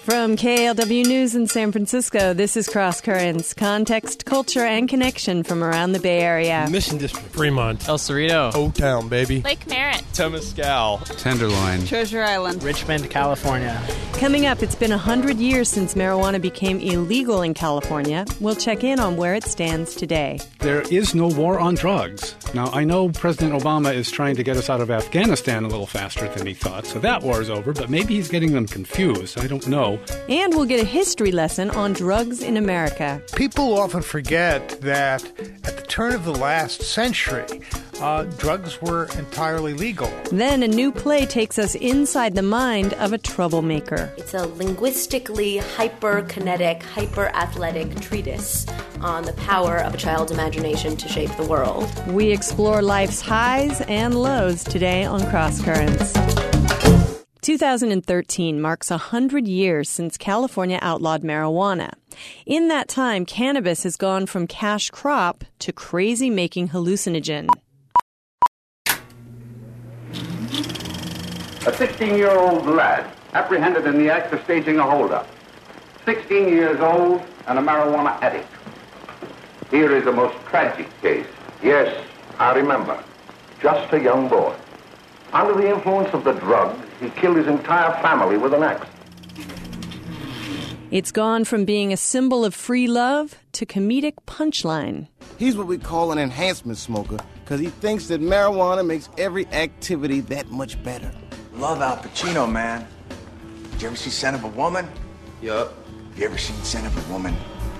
From KALW News in San Francisco, this is Cross Currents, context, culture, and connection from around the Bay Area. Mission District, Fremont, El Cerrito, O-Town, baby, Lake Merritt, Temescal, Tenderloin, Treasure Island, Richmond, California. Coming up, it's been 100 years since marijuana became illegal in California. We'll check in on where it stands today. There is no war on drugs. Now, I know President Obama is trying to get us out of Afghanistan a little faster than he thought, so that war is over, but maybe he's getting them confused. I don't know. And we'll get a history lesson on drugs in America. People often forget that at the turn of the last century, drugs were entirely legal. Then a new play takes us inside the mind of a troublemaker. It's a linguistically hyperkinetic, hyper-athletic treatise on the power of a child's imagination to shape the world. We explore life's highs and lows today on Cross Currents. 2013 marks 100 years since California outlawed marijuana. In that time, cannabis has gone from cash crop to crazy-making hallucinogen. A 16-year-old lad apprehended in the act of staging a holdup. 16 years old and a marijuana addict. Here is a most tragic case. Yes, I remember. Just a young boy. Under the influence of the drug, he killed his entire family with an axe. It's gone from being a symbol of free love to comedic punchline. He's what we call an enhancement smoker because he thinks that marijuana makes every activity that much better. Love Al Pacino, man. Did you ever see Scent of a Woman? Yup. You ever seen Scent of a Woman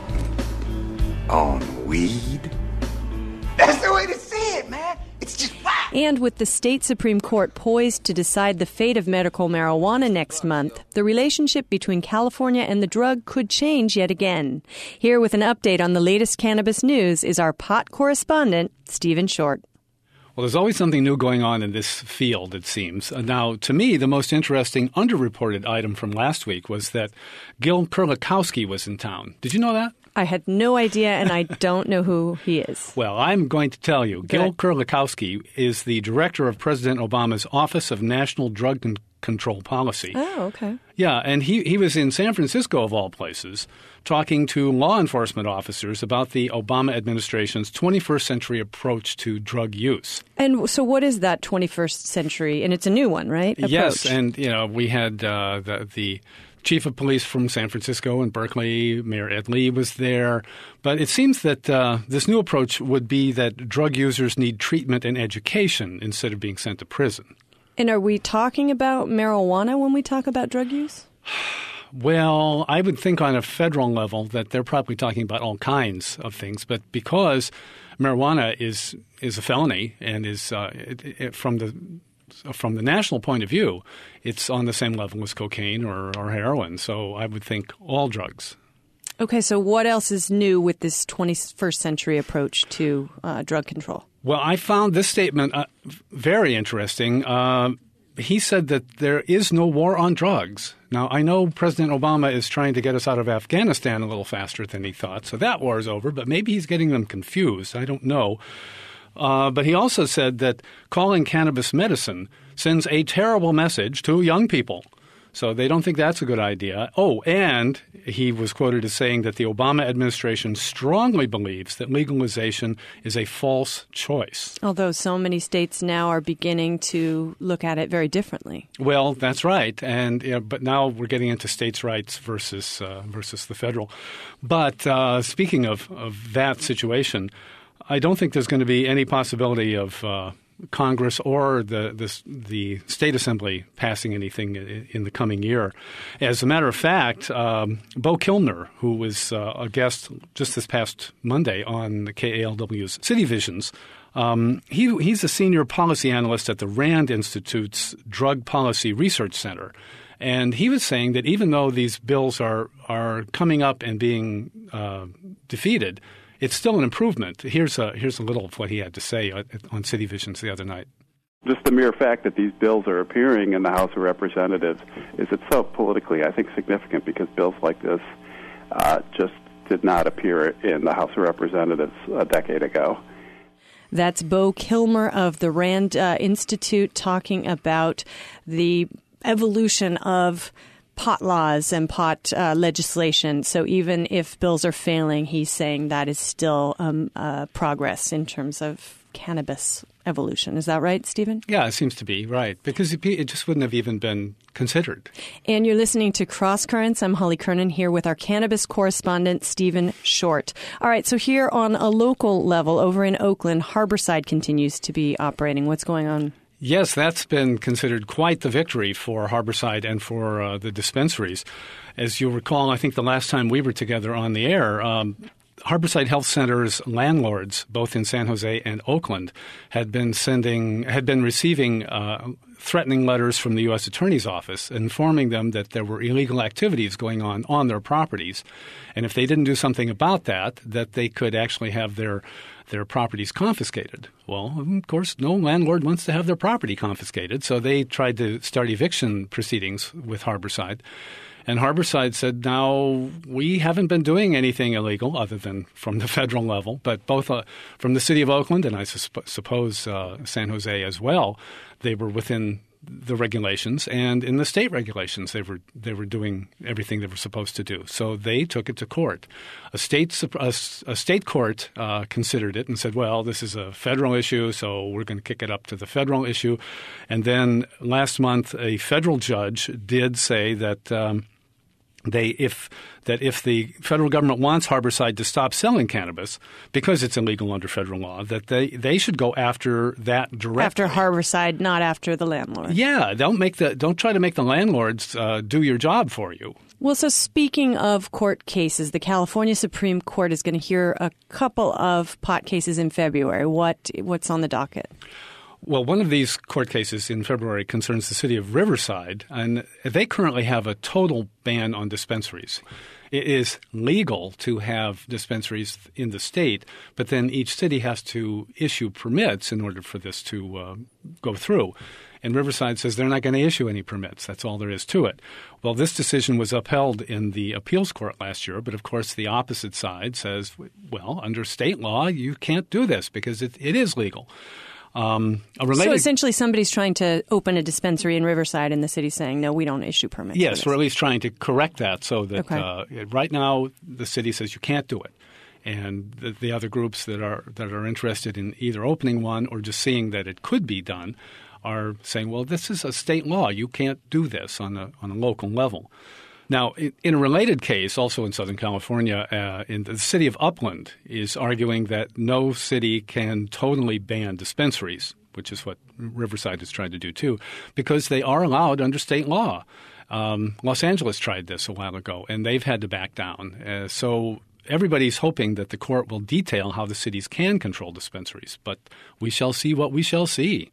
on weed? That's the way to see it, man. It's just wow. And with the state Supreme Court poised to decide the fate of medical marijuana next month, the relationship between California and the drug could change yet again. Here with an update on the latest cannabis news is our pot correspondent, Stephen Short. Well, there's always something new going on in this field, it seems. Now, to me, the most interesting underreported item from last week was that Gil Kurlikowski was in town. Did you know that? I had no idea, and I don't know who he is. Well, I'm going to tell you. Gil Kurlikowski is the director of President Obama's Office of National Drug Control Policy. Oh, okay. Yeah, and he was in San Francisco, of all places, talking to law enforcement officers about the Obama administration's 21st century approach to drug use. And so what is that 21st century? And it's a new one, right? Approach. Yes, and we had the chief of police from San Francisco and Berkeley, Mayor Ed Lee, was there. But it seems that this new approach would be that drug users need treatment and education instead of being sent to prison. And are we talking about marijuana when we talk about drug use? Well, I would think on a federal level that they're probably talking about all kinds of things. But because marijuana is a felony and is from the national point of view, it's on the same level as cocaine or heroin. So I would think all drugs. Okay, so what else is new with this 21st century approach to drug control? Well, I found this statement very interesting. He said that there is no war on drugs. Now, I know President Obama is trying to get us out of Afghanistan a little faster than he thought, so that war is over, but maybe he's getting them confused. I don't know. But he also said that calling cannabis medicine sends a terrible message to young people. So they don't think that's a good idea. Oh, and he was quoted as saying that the Obama administration strongly believes that legalization is a false choice. Although so many states now are beginning to look at it very differently. Well, that's right. And but now we're getting into states' rights versus the federal. But speaking of that situation, I don't think there's going to be any possibility of Congress or the state assembly passing anything in the coming year. As a matter of fact, Bo Kilmer, who was a guest just this past Monday on the KALW's City Visions, he's a senior policy analyst at the Rand Institute's Drug Policy Research Center. And he was saying that even though these bills are coming up and being defeated, it's still an improvement. Here's a little of what he had to say on City Visions the other night. Just the mere fact that these bills are appearing in the House of Representatives is itself politically, I think, significant because bills like this just did not appear in the House of Representatives a decade ago. That's Bo Kilmer of the Rand Institute talking about the evolution of pot laws and pot legislation. So even if bills are failing, he's saying that is still progress in terms of cannabis evolution. Is that right, Stephen? Yeah, it seems to be, right, because it just wouldn't have even been considered. And you're listening to Cross Currents. I'm Holly Kernan here with our cannabis correspondent, Stephen Short. All right, so here on a local level over in Oakland, Harborside continues to be operating. What's going on? Yes, that's been considered quite the victory for Harborside and for the dispensaries. As you'll recall, I think the last time we were together on the air, Harborside Health Center's landlords, both in San Jose and Oakland, had been receiving threatening letters from the U.S. Attorney's Office informing them that there were illegal activities going on their properties. And if they didn't do something about that they could actually have their properties confiscated. Well, of course, no landlord wants to have their property confiscated, so they tried to start eviction proceedings with Harborside. And Harborside said, now, we haven't been doing anything illegal other than from the federal level, but both from the city of Oakland and I suppose San Jose as well, they were within the regulations. And in the state regulations, they were doing everything they were supposed to do. So they took it to court. A state court considered it and said, well, this is a federal issue, so we're going to kick it up to the federal issue. And then last month, a federal judge did say that if the federal government wants Harborside to stop selling cannabis because it's illegal under federal law, that they should go after that directly. After Harborside, not after the landlord. Yeah, don't try to make the landlords do your job for you. Well, so speaking of court cases, the California Supreme Court is going to hear a couple of pot cases in February. What's on the docket? Well, one of these court cases in February concerns the city of Riverside, and they currently have a total ban on dispensaries. It is legal to have dispensaries in the state, but then each city has to issue permits in order for this to go through. And Riverside says they're not going to issue any permits. That's all there is to it. Well, this decision was upheld in the appeals court last year, but of course the opposite side says, well, under state law, you can't do this because it is legal. So essentially somebody's trying to open a dispensary in Riverside and the city's saying, no, we don't issue permits. Yes, we're at least trying to correct that so that right now the city says you can't do it. And the other groups that are interested in either opening one or just seeing that it could be done are saying, well, this is a state law. You can't do this on a local level. Now, in a related case, also in Southern California, in the city of Upland is arguing that no city can totally ban dispensaries, which is what Riverside is trying to do too, because they are allowed under state law. Los Angeles tried this a while ago, and they've had to back down. So everybody's hoping that the court will detail how the cities can control dispensaries, but we shall see what we shall see.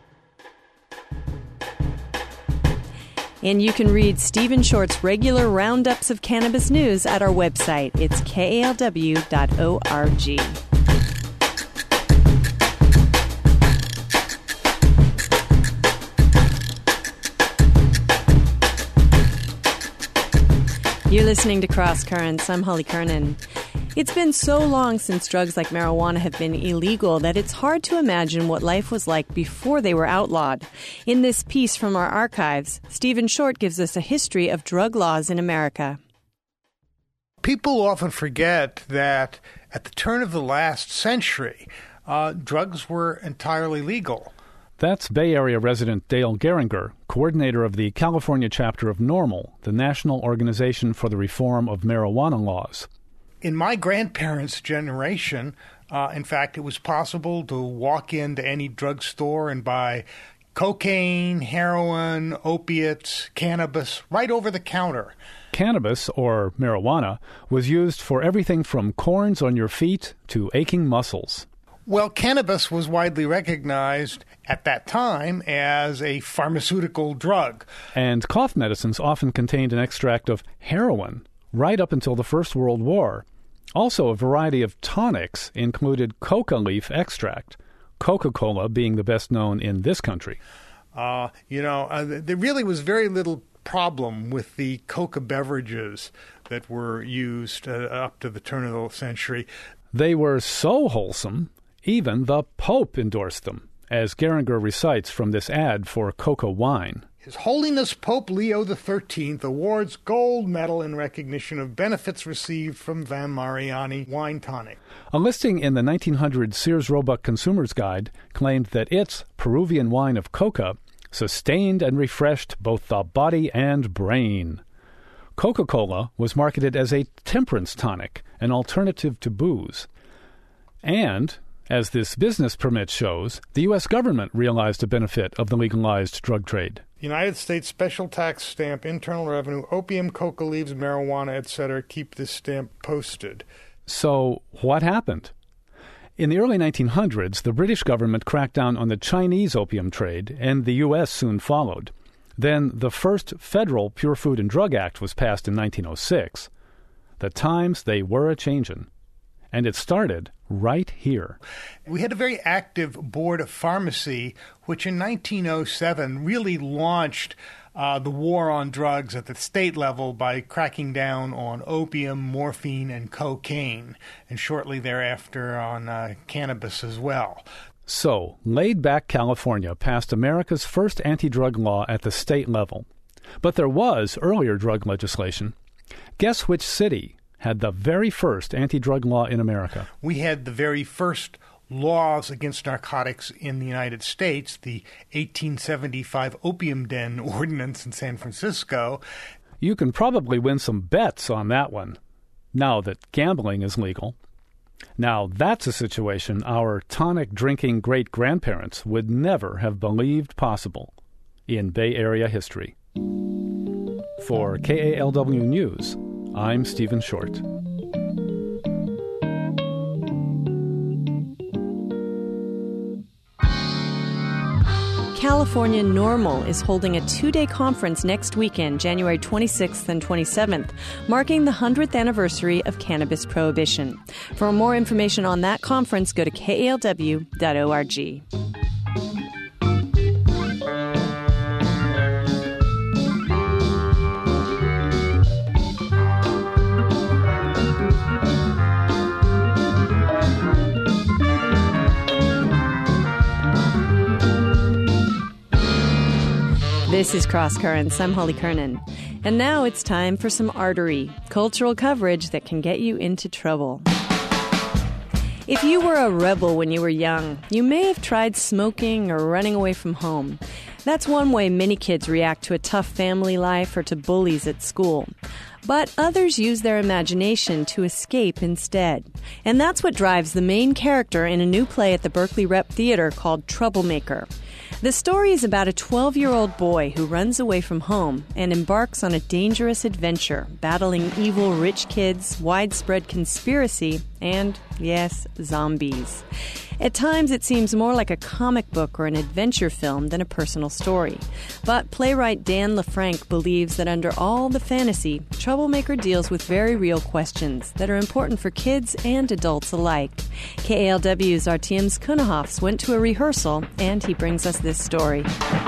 And you can read Stephen Short's regular roundups of cannabis news at our website. It's kalw.org. You're listening to Cross Currents. I'm Holly Kernan. It's been so long since drugs like marijuana have been illegal that it's hard to imagine what life was like before they were outlawed. In this piece from our archives, Stephen Short gives us a history of drug laws in America. People often forget that at the turn of the last century, drugs were entirely legal. That's Bay Area resident Dale Geringer, coordinator of the California chapter of NORML, the National Organization for the Reform of Marijuana Laws. In my grandparents' generation, in fact, it was possible to walk into any drugstore and buy cocaine, heroin, opiates, cannabis right over the counter. Cannabis, or marijuana, was used for everything from corns on your feet to aching muscles. Well, cannabis was widely recognized at that time as a pharmaceutical drug. And cough medicines often contained an extract of heroin right up until the First World War. Also, a variety of tonics included coca leaf extract, Coca-Cola being the best known in this country. There really was very little problem with the coca beverages that were used up to the turn of the century. They were so wholesome, even the Pope endorsed them. as Geringer recites from this ad for Coca wine. His Holiness Pope Leo XIII awards gold medal in recognition of benefits received from Van Mariani wine tonic. A listing in the 1900 Sears Roebuck Consumer's Guide claimed that its Peruvian wine of Coca sustained and refreshed both the body and brain. Coca-Cola was marketed as a temperance tonic, an alternative to booze. And, as this business permit shows, the U.S. government realized a benefit of the legalized drug trade. United States Special Tax Stamp, Internal Revenue, opium, coca leaves, marijuana, etc. Keep this stamp posted. So, what happened? In the early 1900s, the British government cracked down on the Chinese opium trade, and the U.S. soon followed. Then the first federal Pure Food and Drug Act was passed in 1906. The times, they were a-changin'. And it started right here. We had a very active board of pharmacy, which in 1907 really launched the war on drugs at the state level by cracking down on opium, morphine, and cocaine, and shortly thereafter on cannabis as well. So, laid-back California passed America's first anti-drug law at the state level. But there was earlier drug legislation. Guess which city had the very first anti-drug law in America? We had the very first laws against narcotics in the United States, the 1875 Opium Den Ordinance in San Francisco. You can probably win some bets on that one, now that gambling is legal. Now, that's a situation our tonic-drinking great-grandparents would never have believed possible in Bay Area history. For KALW News, I'm Stephen Short. California NORML is holding a 2-day conference next weekend, January 26th and 27th, marking the 100th anniversary of cannabis prohibition. For more information on that conference, go to kalw.org. This is Cross Currents. I'm Holly Kernan. And now it's time for some artery, cultural coverage that can get you into trouble. If you were a rebel when you were young, you may have tried smoking or running away from home. That's one way many kids react to a tough family life or to bullies at school. But others use their imagination to escape instead. And that's what drives the main character in a new play at the Berkeley Rep Theater called Troublemaker. The story is about a 12-year-old boy who runs away from home and embarks on a dangerous adventure, battling evil rich kids, widespread conspiracy, and, yes, zombies. At times, it seems more like a comic book or an adventure film than a personal story. But playwright Dan LaFranc believes that under all the fantasy, Troublemaker deals with very real questions that are important for kids and adults alike. KALW's Artyom Kunahofs went to a rehearsal, and he brings us this story.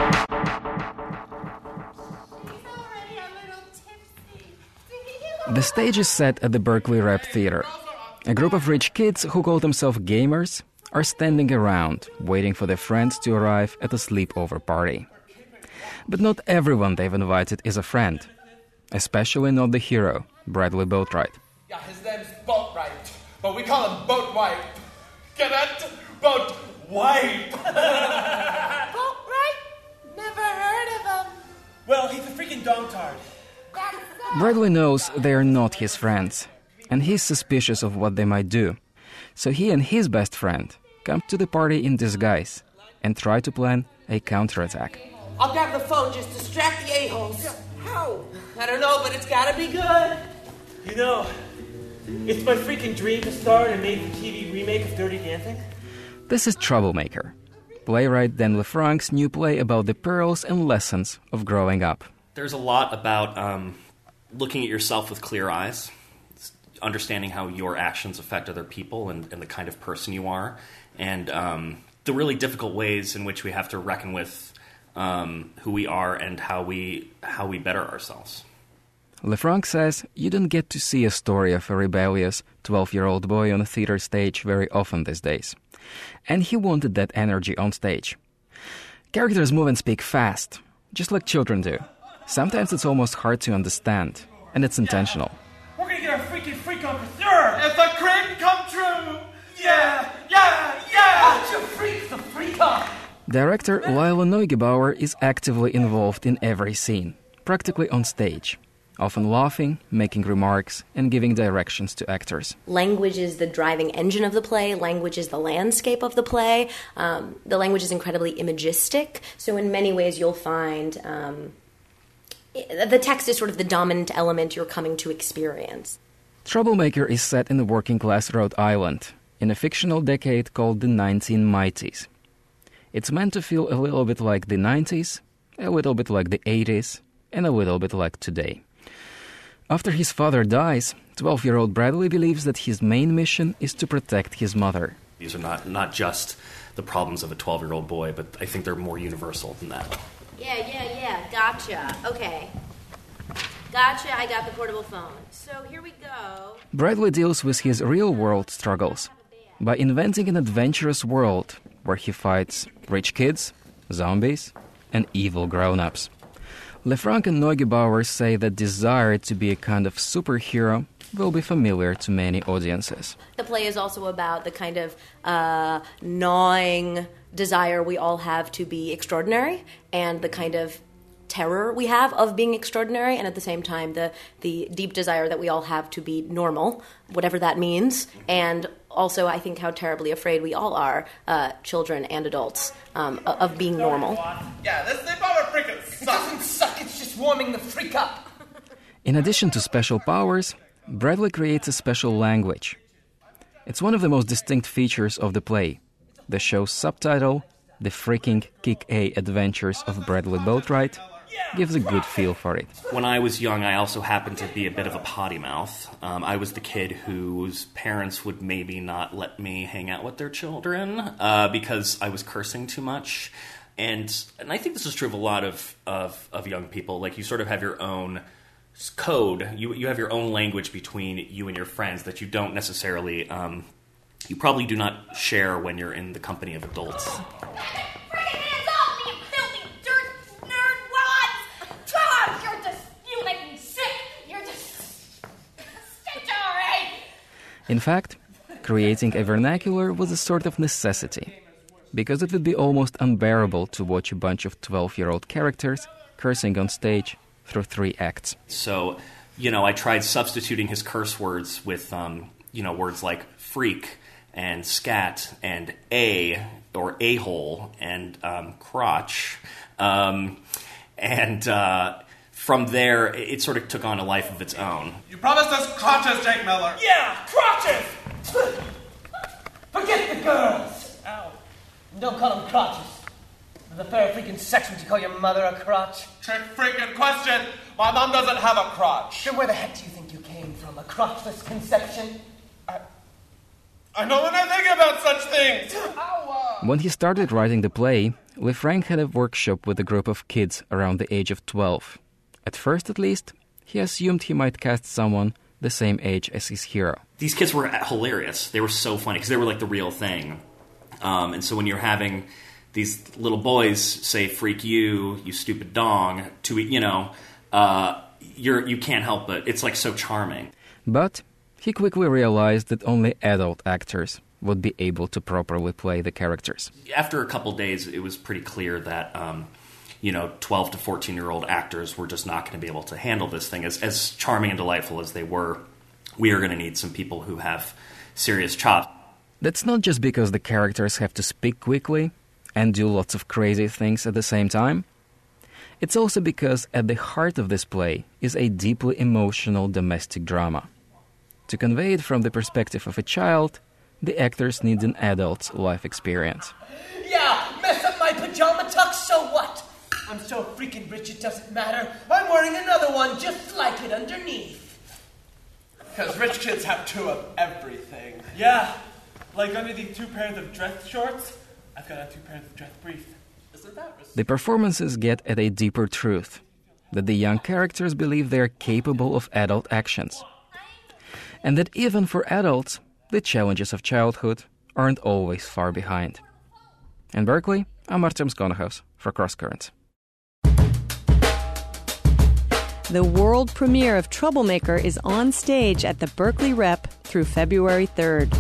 The stage is set at the Berkeley Rep Theater. A group of rich kids who call themselves gamers are standing around, waiting for their friends to arrive at a sleepover party. But not everyone they've invited is a friend, especially not the hero, Bradley Boatwright. Yeah, his name's Boatwright, but we call him Boatwhite. Get it? Boatwhite! Boatwright? Never heard of him. Well, he's a freaking dog-tard. Bradley knows they are not his friends, and he's suspicious of what they might do. So he and his best friend come to the party in disguise and try to plan a counterattack. I'll grab the phone, just distract the a-holes. How? I don't know, but it's gotta be good. You know, it's my freaking dream to star in a made-for-TV remake of Dirty Dancing. This is Troublemaker, playwright Dan LaFranc's new play about the perils and lessons of growing up. There's a lot about looking at yourself with clear eyes, understanding how your actions affect other people and the kind of person you are, and the really difficult ways in which we have to reckon with who we are and how we better ourselves. LaFranc says you don't get to see a story of a rebellious 12-year-old boy on a theater stage very often these days. And he wanted that energy on stage. Characters move and speak fast, just like children do. Sometimes it's almost hard to understand, and it's intentional. We're gonna get our freaking freak on for sure. If the cream come true. Yeah. Watch your freak, the freak on. Director Lila Neugebauer is actively involved in every scene, practically on stage, often laughing, making remarks, and giving directions to actors. Language is the driving engine of the play. Language is the landscape of the play. The language is incredibly imagistic, so in many ways you'll find the text is sort of the dominant element you're coming to experience. Troublemaker is set in working-class Rhode Island, in a fictional decade called the 1990s. It's meant to feel a little bit like the 90s, a little bit like the 80s, and a little bit like today. After his father dies, 12-year-old Bradley believes that his main mission is to protect his mother. These are not just the problems of a 12-year-old boy, but I think they're more universal than that. Yeah. Gotcha. Okay. Gotcha, I got the portable phone. So here we go. Bradley deals with his real-world struggles by inventing an adventurous world where he fights rich kids, zombies, and evil grown-ups. Lefranc and Neugebauer say that desire to be a kind of superhero will be familiar to many audiences. The play is also about the kind of gnawing desire we all have to be extraordinary and the kind of terror we have of being extraordinary, and at the same time the deep desire that we all have to be normal, whatever that means, and also I think how terribly afraid we all are, children and adults, of being normal. Yeah, this power freaking sucks. It doesn't suck, it's just warming the freak up. In addition to special powers, Bradley creates a special language. It's one of the most distinct features of the play. The show's subtitle, The Freaking Kick-A Adventures of Bradley Boatwright, gives a good feel for it. When I was young, I also happened to be a bit of a potty mouth. I was the kid whose parents would maybe not let me hang out with their children because I was cursing too much. And I think this is true of a lot of young people. Like, you sort of have your own code. You have your own language between you and your friends that you don't necessarily, you probably do not share when you're in the company of adults. In fact, creating a vernacular was a sort of necessity, because it would be almost unbearable to watch a bunch of 12-year-old characters cursing on stage through 3 acts. So, I tried substituting his curse words with, words like freak and scat and or a-hole and crotch. From there, it sort of took on a life of its own. You promised us crotches, Jake Miller. Yeah, crotches! Forget the girls. Ow. Don't call them crotches. With a fair freaking sex, would you call your mother a crotch? Trick freaking question. My mom doesn't have a crotch. Then where the heck do you think you came from? A crotchless conception? I know when I think about such things. When he started writing the play, Lefranc had a workshop with a group of kids around the age of 12. At first, at least, he assumed he might cast someone the same age as his hero. These kids were hilarious. They were so funny because they were like the real thing. And so when you're having these little boys say "freak you stupid dong," to you can't help it. It's like so charming. But he quickly realized that only adult actors would be able to properly play the characters. After a couple days, it was pretty clear that 12 to 14-year-old actors were just not going to be able to handle this thing. As charming and delightful as they were, we are going to need some people who have serious chops. That's not just because the characters have to speak quickly and do lots of crazy things at the same time. It's also because at the heart of this play is a deeply emotional domestic drama. To convey it from the perspective of a child, the actors need an adult's life experience. Yeah, mess up my pajama tux, so what? I'm so freaking rich it doesn't matter. I'm wearing another one just like it underneath. Because rich kids have 2 of everything. Yeah, like under the 2 pairs of dress shorts, I've got 2 pairs of dress briefs. Isn't that risky? The performances get at a deeper truth, that the young characters believe they are capable of adult actions. And that even for adults, the challenges of childhood aren't always far behind. In Berkeley, I'm Artem Skonakhovs for Cross Currents. The world premiere of Troublemaker is on stage at the Berkeley Rep through February 3rd.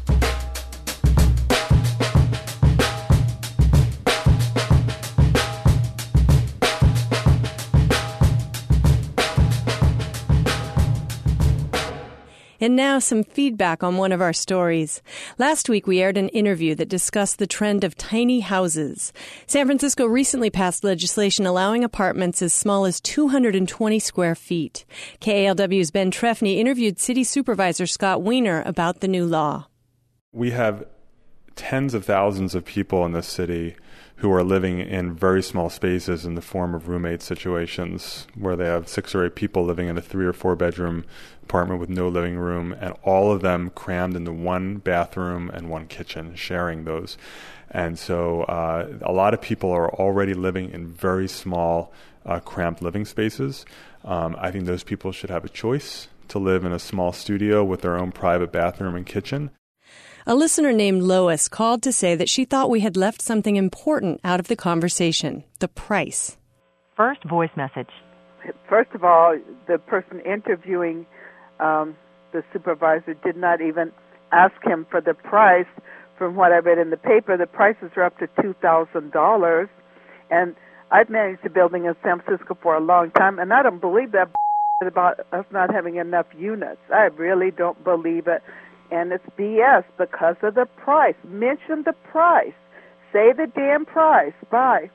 And now some feedback on one of our stories. Last week we aired an interview that discussed the trend of tiny houses. San Francisco recently passed legislation allowing apartments as small as 220 square feet. KALW's Ben Trefny interviewed City Supervisor Scott Wiener about the new law. We have tens of thousands of people in this city who are living in very small spaces in the form of roommate situations where they have 6 or 8 people living in a 3 or 4 bedroom apartment with no living room, and all of them crammed into one bathroom and one kitchen, sharing those. And so a lot of people are already living in very small, cramped living spaces. I think those people should have a choice to live in a small studio with their own private bathroom and kitchen. A listener named Lois called to say that she thought we had left something important out of the conversation, the price. First voice message. First of all, the person interviewing the supervisor did not even ask him for the price. From what I read in the paper, the prices are up to $2,000. And I've managed a building in San Francisco for a long time, and I don't believe that about us not having enough units. I really don't believe it. And it's BS because of the price. Mention the price. Say the damn price. Bye.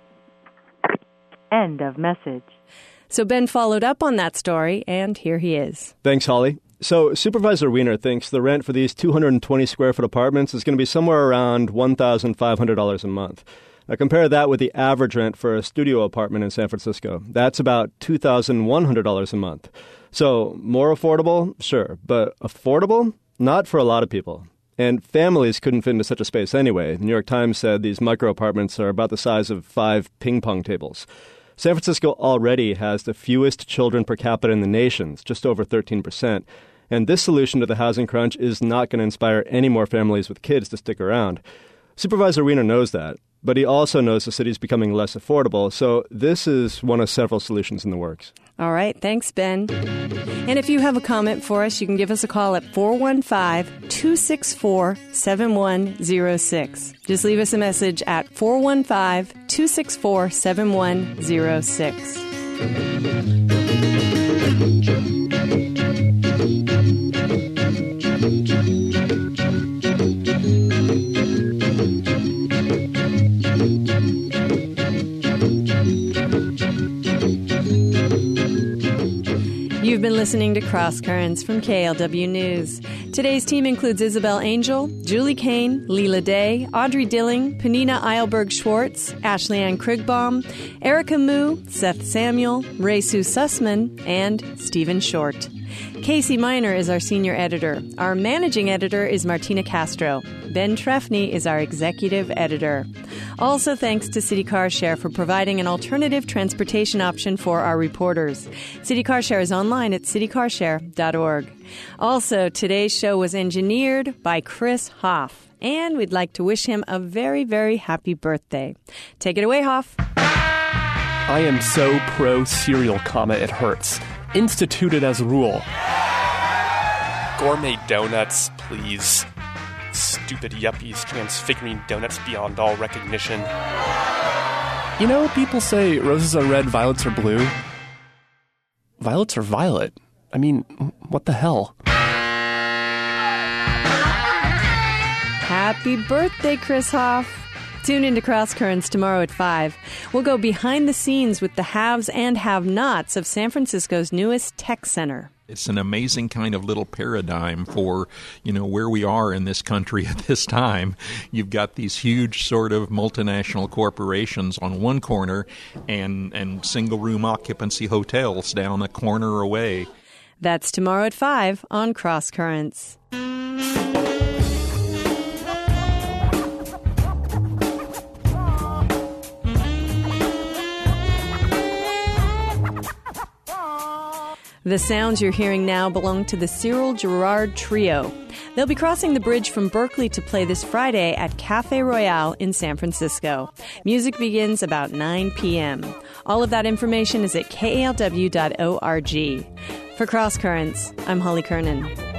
End of message. So Ben followed up on that story, and here he is. Thanks, Holly. So Supervisor Wiener thinks the rent for these 220 square foot apartments is going to be somewhere around $1,500 a month. Now compare that with the average rent for a studio apartment in San Francisco. That's about $2,100 a month. So more affordable? Sure. But affordable? Not for a lot of people. And families couldn't fit into such a space anyway. The New York Times said these micro apartments are about the size of 5 ping pong tables. San Francisco already has the fewest children per capita in the nation, just over 13%. And this solution to the housing crunch is not going to inspire any more families with kids to stick around. Supervisor Wiener knows that, but he also knows the city's becoming less affordable, so this is one of several solutions in the works. All right, thanks, Ben. And if you have a comment for us, you can give us a call at 415-264-7106. Just leave us a message at 415-264-7106. You've been listening to Cross Currents from KLW News. Today's team includes Isabel Angel, Julie Kane, Leela Day, Audrey Dilling, Panina Eilberg-Schwartz, Ashley Ann Krigbaum, Erica Moo, Seth Samuel, Ray Sue Sussman, and Stephen Short. Casey Miner is our senior editor. Our managing editor is Martina Castro. Ben Trefny is our executive editor. Also thanks to City Car Share for providing an alternative transportation option for our reporters. City Car Share is online at citycarshare.org. Also, today's show was engineered by Chris Hoff. And we'd like to wish him a very, very happy birthday. Take it away, Hoff. I am so pro-cereal, it hurts. Instituted as a rule. Gourmet donuts, please. Stupid yuppies transfiguring donuts beyond all recognition. You know, people say roses are red, violets are blue. Violets are violet. I mean, what the hell? Happy birthday, Chris Hoff. Tune into Cross Currents tomorrow at 5. We'll go behind the scenes with the haves and have-nots of San Francisco's newest tech center. It's an amazing kind of little paradigm for, where we are in this country at this time. You've got these huge sort of multinational corporations on one corner and single-room occupancy hotels down a corner away. That's tomorrow at 5 on Cross Currents. The sounds you're hearing now belong to the Cyril Girard Trio. They'll be crossing the bridge from Berkeley to play this Friday at Cafe Royale in San Francisco. Music begins about 9 p.m. All of that information is at kalw.org. For Cross Currents, I'm Holly Kernan.